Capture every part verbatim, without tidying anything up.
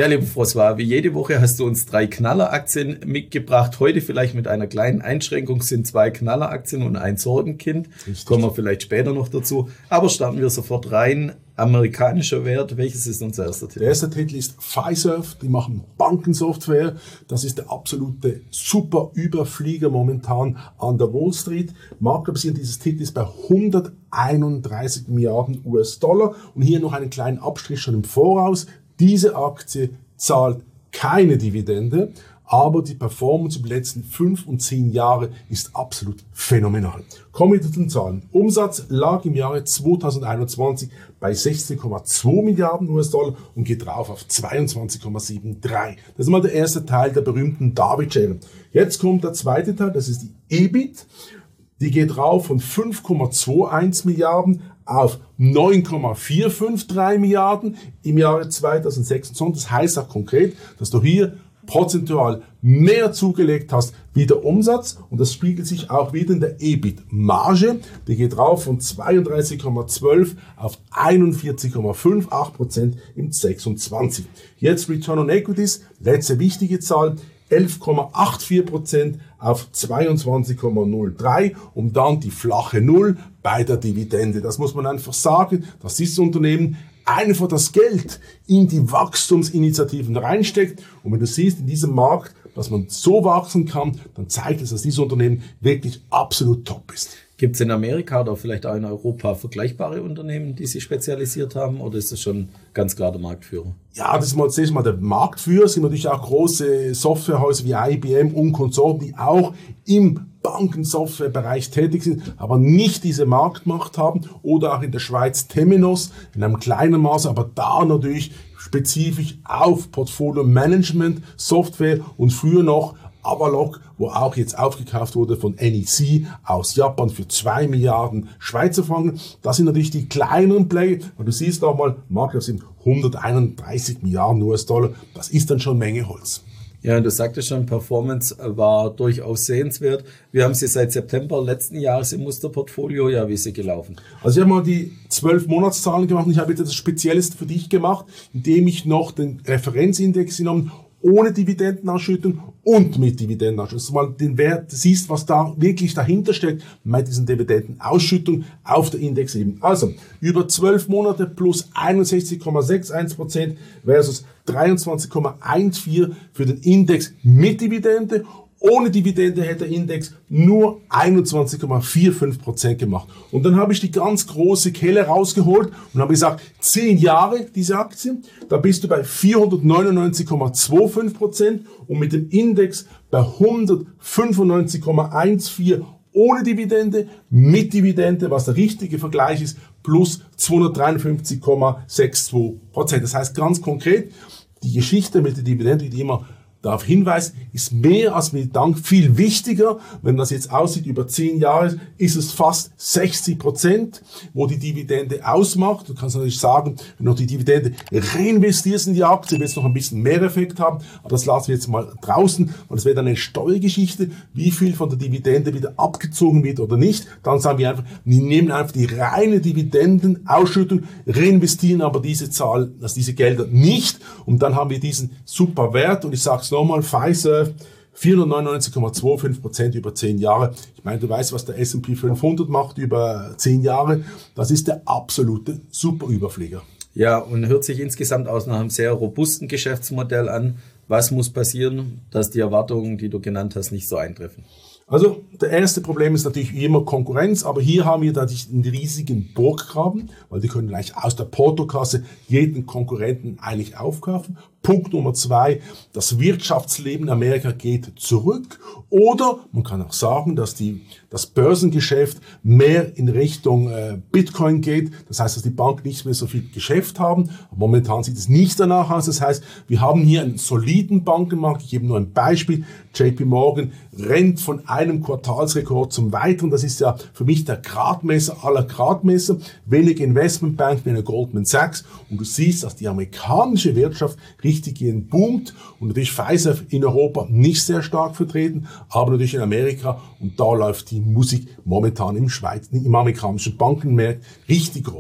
Ja, lieber François, wie jede Woche hast du uns drei Knalleraktien mitgebracht. Heute vielleicht mit einer kleinen Einschränkung, sind zwei Knalleraktien und ein Sorgenkind. Richtig. Kommen wir vielleicht später noch dazu. Aber starten wir sofort rein. Amerikanischer Wert, welches ist unser erster Titel? Der erste Titel ist Fiserv, die machen Bankensoftware. Das ist der absolute super Überflieger momentan an der Wall Street. Marktkapitalisierung dieses Titels ist bei hunderteinunddreißig Milliarden U S-Dollar. Und hier noch einen kleinen Abstrich schon im Voraus. Diese Aktie zahlt keine Dividende, aber die Performance über die letzten fünf und zehn Jahre ist absolut phänomenal. Kommen wir zu den Zahlen. Umsatz lag im Jahre zweitausendeinundzwanzig bei sechzehn Komma zwei Milliarden U S-Dollar und geht drauf auf zweiundzwanzig Komma dreiundsiebzig. Das ist mal der erste Teil der berühmten Darby-Schere. Jetzt kommt der zweite Teil, das ist die E B I T. Die geht rauf von fünf Komma einundzwanzig Milliarden auf neun Komma vierhundertdreiundfünfzig Milliarden im Jahre zweitausendsechsundzwanzig. Das heißt auch konkret, dass du hier prozentual mehr zugelegt hast wie der Umsatz und das spiegelt sich auch wieder in der E B I T-Marge. Die geht rauf von zweiunddreißig Komma zwölf auf einundvierzig Komma achtundfünfzig Prozent im sechsundzwanzig. Jetzt Return on Equities, letzte wichtige Zahl, elf Komma vierundachtzig Prozent auf zweiundzwanzig Komma null drei und dann die flache Null bei der Dividende. Das muss man einfach sagen, dass dieses Unternehmen einfach das Geld in die Wachstumsinitiativen reinsteckt. Und wenn du siehst in diesem Markt, dass man so wachsen kann, dann zeigt es, dass dieses Unternehmen wirklich absolut top ist. Gibt es in Amerika oder vielleicht auch in Europa vergleichbare Unternehmen, die sich spezialisiert haben, oder ist das schon ganz klar der Marktführer? Ja, das ist mal, das ist mal der Marktführer. Es sind natürlich auch große Softwarehäuser wie I B M und Konsorten, die auch im Bankensoftwarebereich tätig sind, aber nicht diese Marktmacht haben. Oder auch in der Schweiz Temenos, in einem kleinen Maße, aber da natürlich spezifisch auf Portfolio-Management, Software und früher noch Avaloq, wo auch jetzt aufgekauft wurde von N E C aus Japan für zwei Milliarden Schweizer Franken. Das sind natürlich die kleineren Player. Und du siehst auch mal, Markt sind hunderteinunddreißig Milliarden U S-Dollar. Das ist dann schon Menge Holz. Ja, du sagtest schon, Performance war durchaus sehenswert. Wir haben sie seit September letzten Jahres im Musterportfolio. Ja, wie ist sie gelaufen? Also ich habe mal die zwölf Monatszahlen gemacht und ich habe jetzt das Spezielles für dich gemacht, indem ich noch den Referenzindex genommen ohne Dividendenausschüttung und mit Dividendenausschüttung. Dass du mal den Wert siehst, was da wirklich dahinter steckt mit diesen Dividendenausschüttung auf der Indexebene. Also über zwölf Monate plus einundsechzig Komma einundsechzig Prozent versus dreiundzwanzig Komma vierzehn für den Index mit Dividende. Ohne Dividende hätte der Index nur einundzwanzig Komma fünfundvierzig Prozent gemacht. Und dann habe ich die ganz große Kelle rausgeholt und habe gesagt, zehn Jahre diese Aktie, da bist du bei vierhundertneunundneunzig Komma fünfundzwanzig Prozent und mit dem Index bei hundertfünfundneunzig Komma vierzehn ohne Dividende, mit Dividende, was der richtige Vergleich ist, plus zweihundertdreiundfünfzig Komma zweiundsechzig Prozent. Das heißt ganz konkret, die Geschichte mit der Dividende, die immer darauf hinweist, ist mehr als mit Dank viel wichtiger. Wenn das jetzt aussieht über zehn Jahre, ist es fast sechzig Prozent, wo die Dividende ausmacht. Du kannst natürlich sagen, wenn du noch die Dividende reinvestierst in die Aktie, wird es noch ein bisschen mehr Effekt haben. Aber das lassen wir jetzt mal draußen. Und es wird eine Steuergeschichte, wie viel von der Dividende wieder abgezogen wird oder nicht. Dann sagen wir einfach, wir nehmen einfach die reine Dividendenausschüttung, reinvestieren aber diese Zahl, also diese Gelder nicht. Und dann haben wir diesen super Wert. Und ich sage es nochmal, Fiserv, vierhundertneunundneunzig Komma fünfundzwanzig Prozent über zehn Jahre. Ich meine, du weißt, was der S und P fünfhundert macht über zehn Jahre. Das ist der absolute Superüberflieger. Ja, und hört sich insgesamt aus nach einem sehr robusten Geschäftsmodell an. Was muss passieren, dass die Erwartungen, die du genannt hast, nicht so eintreffen? Also, der erste Problem ist natürlich wie immer Konkurrenz, aber hier haben wir natürlich einen riesigen Burggraben, weil die können gleich aus der Portokasse jeden Konkurrenten eigentlich aufkaufen. Punkt Nummer zwei, das Wirtschaftsleben in Amerika geht zurück. Oder man kann auch sagen, dass die, das Börsengeschäft mehr in Richtung äh, Bitcoin geht. Das heißt, dass die Banken nicht mehr so viel Geschäft haben. Momentan sieht es nicht danach aus. Das heißt, wir haben hier einen soliden Bankenmarkt. Ich gebe nur ein Beispiel. J P Morgan rennt von einem Quartalsrekord zum weiteren. Das ist ja für mich der Gradmesser aller Gradmesser. Wenig Investmentbank wie eine Goldman Sachs. Und du siehst, dass die amerikanische Wirtschaft richtig gehen boomt. Und natürlich Fiserv in Europa nicht sehr stark vertreten, aber natürlich in Amerika. Und da läuft die Musik momentan im Schweiz, im amerikanischen Bankenmarkt richtig groß.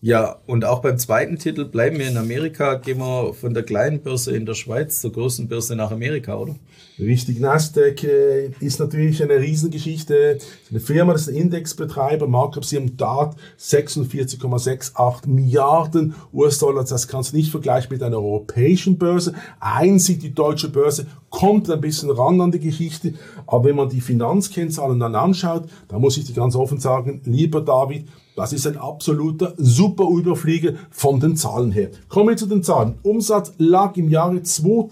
Ja, und auch beim zweiten Titel bleiben wir in Amerika, gehen wir von der kleinen Börse in der Schweiz zur großen Börse nach Amerika, oder? Richtig, Nasdaq äh, ist natürlich eine Riesengeschichte. Eine Firma, das ist ein Indexbetreiber, Marktkapitalisierung D A T sechsundvierzig Komma achtundsechzig Milliarden U S-Dollar. Das kannst du nicht vergleichen mit einer europäischen Börse. Einzig die deutsche Börse kommt ein bisschen ran an die Geschichte. Aber wenn man die Finanzkennzahlen dann anschaut, da muss ich dir ganz offen sagen, lieber David, das ist ein absoluter Super-Überflieger von den Zahlen her. Kommen wir zu den Zahlen. Umsatz lag im Jahre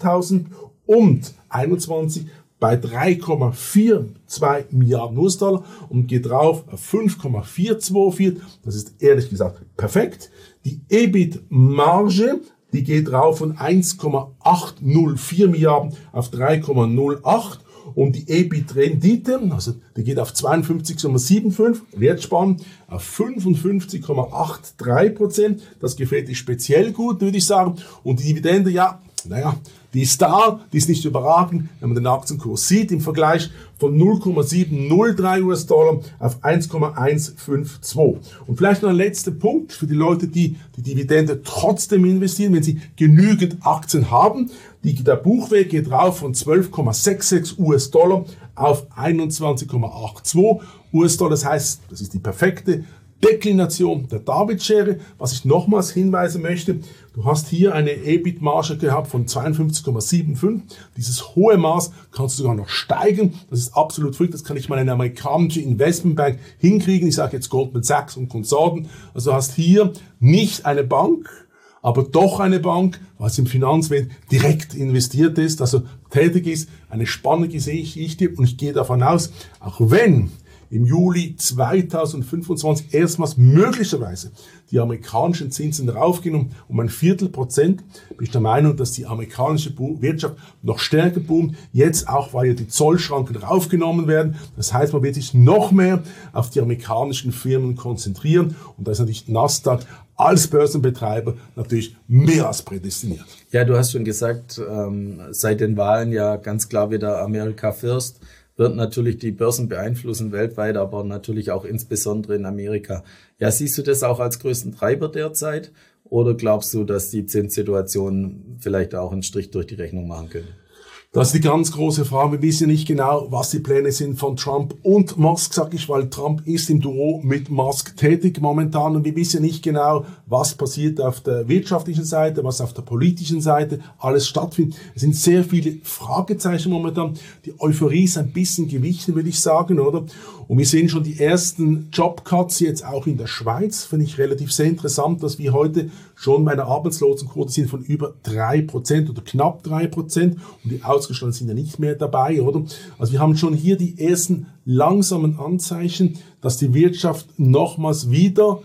zweitausendeinundzwanzig bei drei Komma zweiundvierzig Milliarden U S-Dollar und geht drauf auf fünf Komma vierhundertvierundzweißig. Das ist ehrlich gesagt perfekt. Die E B I T-Marge, die geht drauf von eins Komma achthundertvier Milliarden auf drei Komma null acht. Und die E B I T-Rendite, also die geht auf zweiundfünfzig Komma fünfundsiebzig, wertspannend, auf fünfundfünfzig Komma dreiundachtzig Prozent. Das gefällt dir speziell gut, würde ich sagen. Und die Dividende, ja, naja, die ist da, die ist nicht überragend, wenn man den Aktienkurs sieht, im Vergleich von null Komma siebenhundertdrei U S-Dollar auf eins Komma hundertzweiundfünfzig. Und vielleicht noch ein letzter Punkt für die Leute, die die Dividende trotzdem investieren, wenn sie genügend Aktien haben. Die, der Buchwert geht rauf von zwölf Komma sechsundsechzig U S-Dollar auf einundzwanzig Komma zweiundachtzig U S-Dollar. Das heißt, das ist die perfekte Deklination der David-Schere. Was ich nochmals hinweisen möchte, du hast hier eine E B I T-Marge gehabt von zweiundfünfzig Komma fünfundsiebzig. Dieses hohe Maß kannst du sogar noch steigen. Das ist absolut verrückt. Das kann nicht mal eine amerikanische Investmentbank hinkriegen. Ich sage jetzt Goldman Sachs und Konsorten. Also du hast hier nicht eine Bank, aber doch eine Bank, was im Finanzwelt direkt investiert ist, also tätig ist. Eine spannende Geschichte und ich gehe davon aus, auch wenn im Juli zweitausendfünfundzwanzig erstmals möglicherweise die amerikanischen Zinsen raufgehen um, um ein Viertel Prozent, bin ich der Meinung, dass die amerikanische Wirtschaft noch stärker boomt. Jetzt auch, weil ja die Zollschranken raufgenommen werden. Das heißt, man wird sich noch mehr auf die amerikanischen Firmen konzentrieren. Und da ist natürlich Nasdaq als Börsenbetreiber natürlich mehr als prädestiniert. Ja, du hast schon gesagt, ähm, seit den Wahlen ja ganz klar wieder America First. Wird natürlich die Börsen beeinflussen weltweit, aber natürlich auch insbesondere in Amerika. Ja, siehst du das auch als größten Treiber derzeit? Oder glaubst du, dass die Zinssituation vielleicht auch einen Strich durch die Rechnung machen könnte? Das ist die ganz große Frage. Wir wissen ja nicht genau, was die Pläne sind von Trump und Musk, sag ich, weil Trump ist im Duo mit Musk tätig momentan und wir wissen ja nicht genau, was passiert auf der wirtschaftlichen Seite, was auf der politischen Seite alles stattfindet. Es sind sehr viele Fragezeichen momentan. Die Euphorie ist ein bisschen gewichen, würde ich sagen, oder? Und wir sehen schon die ersten Jobcuts jetzt auch in der Schweiz. Finde ich relativ sehr interessant, dass wir heute schon bei einer Arbeitslosenquote sind von über drei Prozent oder knapp drei Prozent und die Ausgestandenen sind ja nicht mehr dabei, oder? Also wir haben schon hier die ersten langsamen Anzeichen, dass die Wirtschaft nochmals wieder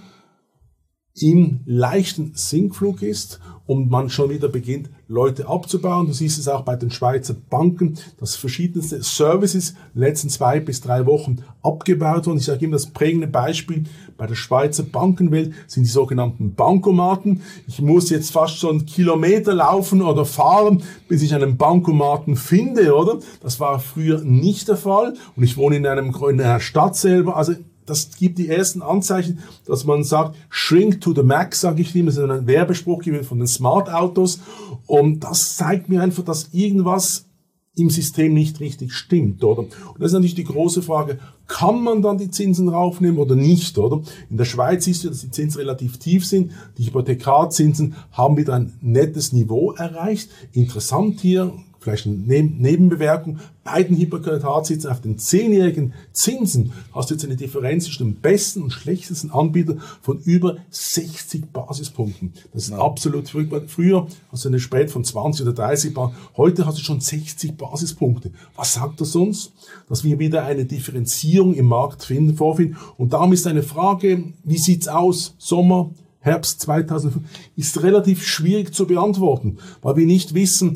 im leichten Sinkflug ist und man schon wieder beginnt, Leute abzubauen. Du siehst es auch bei den Schweizer Banken, dass verschiedenste Services in den letzten zwei bis drei Wochen abgebaut wurden. Ich sage immer, das prägende Beispiel bei der Schweizer Bankenwelt sind die sogenannten Bankomaten. Ich muss jetzt fast schon einen Kilometer laufen oder fahren, bis ich einen Bankomaten finde, oder? Das war früher nicht der Fall und ich wohne in einem in einer Stadt selber, also das gibt die ersten Anzeichen, dass man sagt, shrink to the max, sage ich immer, das ist ein Werbespruch von den Smart-Autos. Und das zeigt mir einfach, dass irgendwas im System nicht richtig stimmt, oder? Und das ist natürlich die große Frage, kann man dann die Zinsen raufnehmen oder nicht, oder? In der Schweiz siehst du, dass die Zinsen relativ tief sind. Die Hypothekarzinsen haben wieder ein nettes Niveau erreicht. Interessant hier, vielleicht eine Nebenbemerkung, bei den Hypothekarzinsen auf den zehnjährigen Zinsen hast du jetzt eine Differenz zwischen dem besten und schlechtesten Anbieter von über sechzig Basispunkten. Das ist ja absolut verrückt. Früher hast du eine Spread von zwanzig oder dreißig, heute hast du schon sechzig Basispunkte. Was sagt das uns? Dass wir wieder eine Differenzierung im Markt finden, vorfinden. Und darum ist eine Frage, wie sieht's aus? Sommer, Herbst zweitausendfünf ist relativ schwierig zu beantworten, weil wir nicht wissen,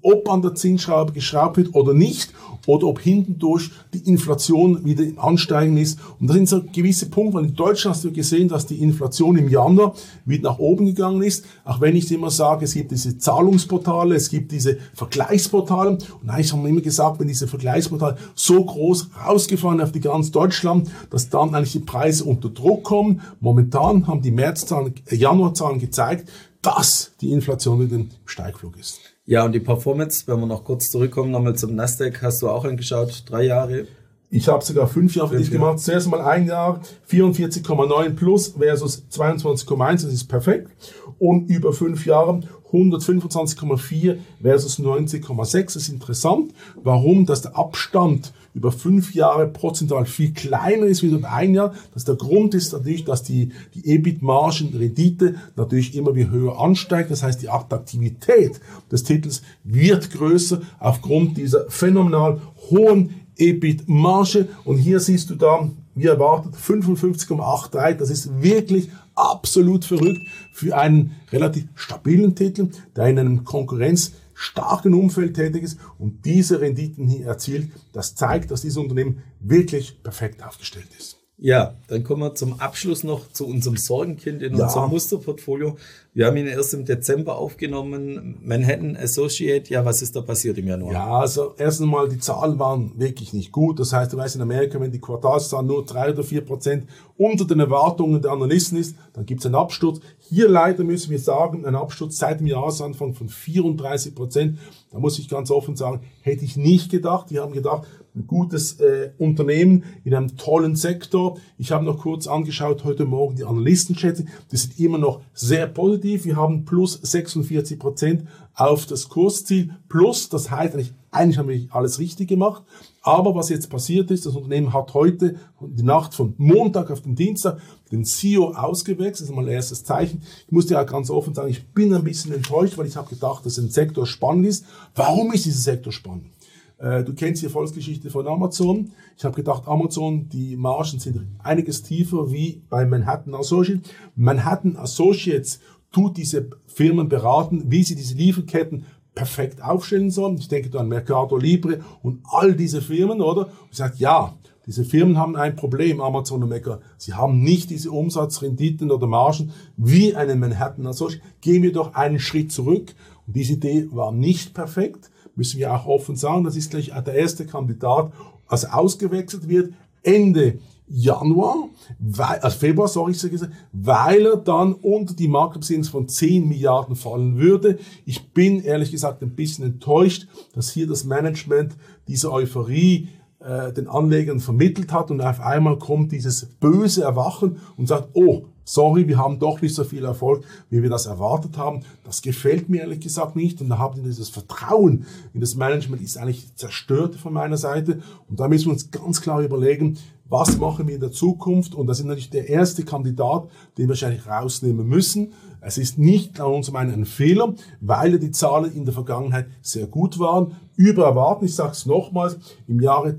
ob an der Zinsschraube geschraubt wird oder nicht, oder ob hintendurch die Inflation wieder im Ansteigen ist. Und das sind so gewisse Punkte, weil in Deutschland hast du gesehen, dass die Inflation im Januar wieder nach oben gegangen ist. Auch wenn ich immer sage, es gibt diese Zahlungsportale, es gibt diese Vergleichsportale. Und eigentlich haben wir immer gesagt, wenn diese Vergleichsportale so groß rausgefahren auf die ganz Deutschland, dass dann eigentlich die Preise unter Druck kommen. Momentan haben die Märzzahlen, äh, Januarzahlen gezeigt, dass die Inflation wieder im Steigflug ist. Ja, und die Performance, wenn wir noch kurz zurückkommen, nochmal zum Nasdaq, hast du auch angeschaut, drei Jahre? Ich habe sogar fünf Jahre für dich gemacht. Zuerst mal ein Jahr, vierundvierzig Komma neun plus versus zweiundzwanzig Komma eins, das ist perfekt. Und über fünf Jahre hundertfünfundzwanzig Komma vier versus neunzig Komma sechs, das ist interessant. Warum? Dass der Abstand über fünf Jahre prozentual viel kleiner ist wie über ein Jahr. Das der Grund ist natürlich, dass die, die E B I T-Margen-Rendite natürlich immer wie höher ansteigt. Das heißt, die Attraktivität des Titels wird größer aufgrund dieser phänomenal hohen E B I T-Marge. Und hier siehst du da, wie erwartet, fünfundfünfzig Komma dreiundachtzig. Das ist wirklich absolut verrückt für einen relativ stabilen Titel, der in einem konkurrenzstarken Umfeld tätig ist und diese Renditen hier erzielt. Das zeigt, dass dieses Unternehmen wirklich perfekt aufgestellt ist. Ja, dann kommen wir zum Abschluss noch zu unserem Sorgenkind in Ja. unserem Musterportfolio. Wir haben ihn erst im Dezember aufgenommen. Manhattan Associate, ja, was ist da passiert im Januar? Ja, also erst einmal, die Zahlen waren wirklich nicht gut. Das heißt, du weißt, in Amerika, wenn die Quartalszahlen nur drei oder vier Prozent unter den Erwartungen der Analysten ist, dann gibt es einen Absturz. Hier leider müssen wir sagen, ein Absturz seit dem Jahresanfang von vierunddreißig Prozent. Da muss ich ganz offen sagen, hätte ich nicht gedacht. Wir haben gedacht, ein gutes äh, Unternehmen in einem tollen Sektor. Ich habe noch kurz angeschaut heute Morgen die Analystenschätze. Die sind immer noch sehr positiv. Wir haben plus sechsundvierzig Prozent auf das Kursziel. Plus, das heißt eigentlich, eigentlich haben wir alles richtig gemacht. Aber was jetzt passiert ist, das Unternehmen hat heute, die Nacht von Montag auf den Dienstag, den C E O ausgewechselt. Das ist mal ein erstes Zeichen. Ich muss dir auch ganz offen sagen, ich bin ein bisschen enttäuscht, weil ich habe gedacht, dass ein Sektor spannend ist. Warum ist dieser Sektor spannend? Du kennst die Erfolgsgeschichte von Amazon. Ich habe gedacht, Amazon, die Margen sind einiges tiefer wie bei Manhattan Associates. Manhattan Associates tut diese Firmen beraten, wie sie diese Lieferketten perfekt aufstellen sollen. Ich denke da an Mercado Libre und all diese Firmen, oder? Und ich sage, ja, diese Firmen haben ein Problem, Amazon und Mecca. Sie haben nicht diese Umsatzrenditen oder Margen wie einen Manhattan Associates. Gehen wir doch einen Schritt zurück. Und diese Idee war nicht perfekt. Müssen wir auch offen sagen, das ist gleich der erste Kandidat, als ausgewechselt wird, Ende Januar, weil, also Februar, sorry, ich sage, weil er dann unter die Marktkapitalisierung von zehn Milliarden fallen würde. Ich bin ehrlich gesagt ein bisschen enttäuscht, dass hier das Management diese Euphorie äh, den Anlegern vermittelt hat und auf einmal kommt dieses böse Erwachen und sagt, oh, sorry, wir haben doch nicht so viel Erfolg, wie wir das erwartet haben. Das gefällt mir ehrlich gesagt nicht. Und da haben wir dieses Vertrauen in das Management ist eigentlich zerstört von meiner Seite. Und da müssen wir uns ganz klar überlegen, was machen wir in der Zukunft? Und das ist natürlich der erste Kandidat, den wir wahrscheinlich rausnehmen müssen. Es ist nicht an uns ein Fehler, weil die Zahlen in der Vergangenheit sehr gut waren. Über erwarten, ich sage es nochmals, im Jahre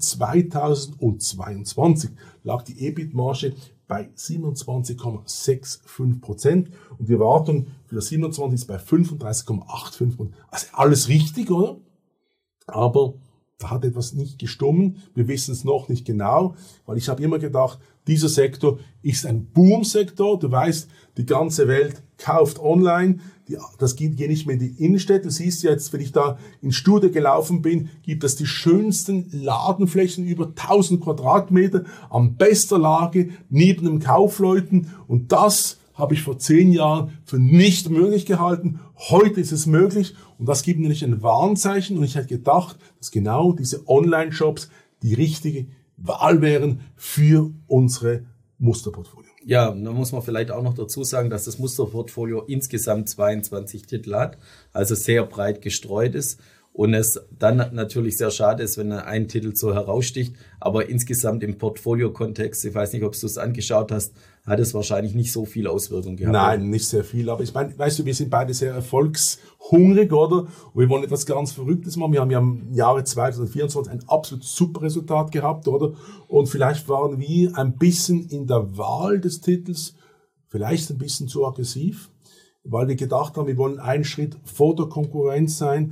zweitausendzweiundzwanzig lag die E B I T-Marge bei siebenundzwanzig Komma fünfundsechzig Prozent und die Erwartung für das siebenundzwanzig ist bei fünfunddreißig Komma fünfundachtzig Prozent. Also alles richtig, oder? Aber da hat etwas nicht gestimmt. Wir wissen es noch nicht genau, weil ich habe immer gedacht, dieser Sektor ist ein Boom-Sektor. Du weißt, die ganze Welt kauft online. Die, das geht, geht nicht mehr in die Innenstädte. Du siehst jetzt, wenn ich da in Studie gelaufen bin, gibt es die schönsten Ladenflächen, über tausend Quadratmeter, am besten Lage, neben den Kaufleuten. Und das habe ich vor zehn Jahren für nicht möglich gehalten. Heute ist es möglich. Und das gibt nämlich ein Warnzeichen. Und ich hätte gedacht, dass genau diese Online-Shops die richtige Wahl wären für unsere Musterportfolio. Ja, da muss man vielleicht auch noch dazu sagen, dass das Musterportfolio insgesamt zweiundzwanzig Titel hat, also sehr breit gestreut ist und es dann natürlich sehr schade ist, wenn ein Titel so heraussticht, aber insgesamt im Portfolio-Kontext, ich weiß nicht, ob du es angeschaut hast, hat es wahrscheinlich nicht so viel Auswirkungen gehabt. Nein, nicht sehr viel, aber ich meine, weißt du, wir sind beide sehr erfolgshungrig, oder? Und wir wollen etwas ganz Verrücktes machen. Wir haben ja im Jahre zweitausendvierundzwanzig ein absolut super Resultat gehabt, oder? Und vielleicht waren wir ein bisschen in der Wahl des Titels vielleicht ein bisschen zu aggressiv, weil wir gedacht haben, wir wollen einen Schritt vor der Konkurrenz sein.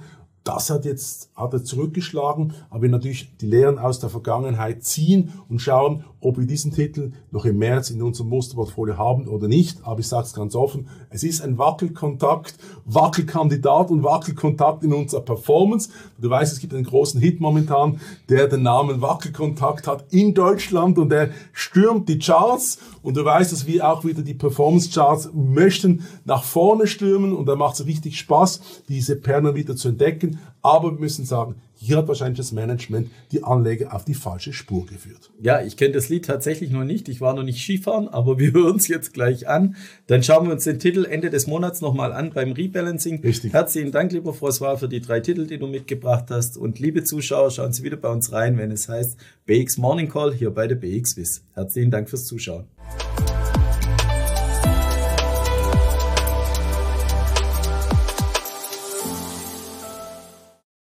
Das hat jetzt hat er zurückgeschlagen, aber wir natürlich die Lehren aus der Vergangenheit ziehen und schauen, ob wir diesen Titel noch im März in unserem Musterportfolio haben oder nicht. Aber ich sage es ganz offen, es ist ein Wackelkontakt, Wackelkandidat und Wackelkontakt in unserer Performance. Du weißt, es gibt einen großen Hit momentan, der den Namen Wackelkontakt hat in Deutschland und der stürmt die Charts. Und du weißt, dass wir auch wieder die Performance-Charts möchten nach vorne stürmen und da macht es richtig Spaß, diese Perlen wieder zu entdecken. Aber wir müssen sagen, hier hat wahrscheinlich das Management die Anleger auf die falsche Spur geführt. Ja, ich kenne das Lied tatsächlich noch nicht. Ich war noch nicht Skifahren, aber wir hören es jetzt gleich an. Dann schauen wir uns den Titel Ende des Monats nochmal an beim Rebalancing. Richtig. Herzlichen Dank, lieber François, für die drei Titel, die du mitgebracht hast. Und liebe Zuschauer, schauen Sie wieder bei uns rein, wenn es heißt B X Morning Call hier bei der B X Wiss. Herzlichen Dank fürs Zuschauen.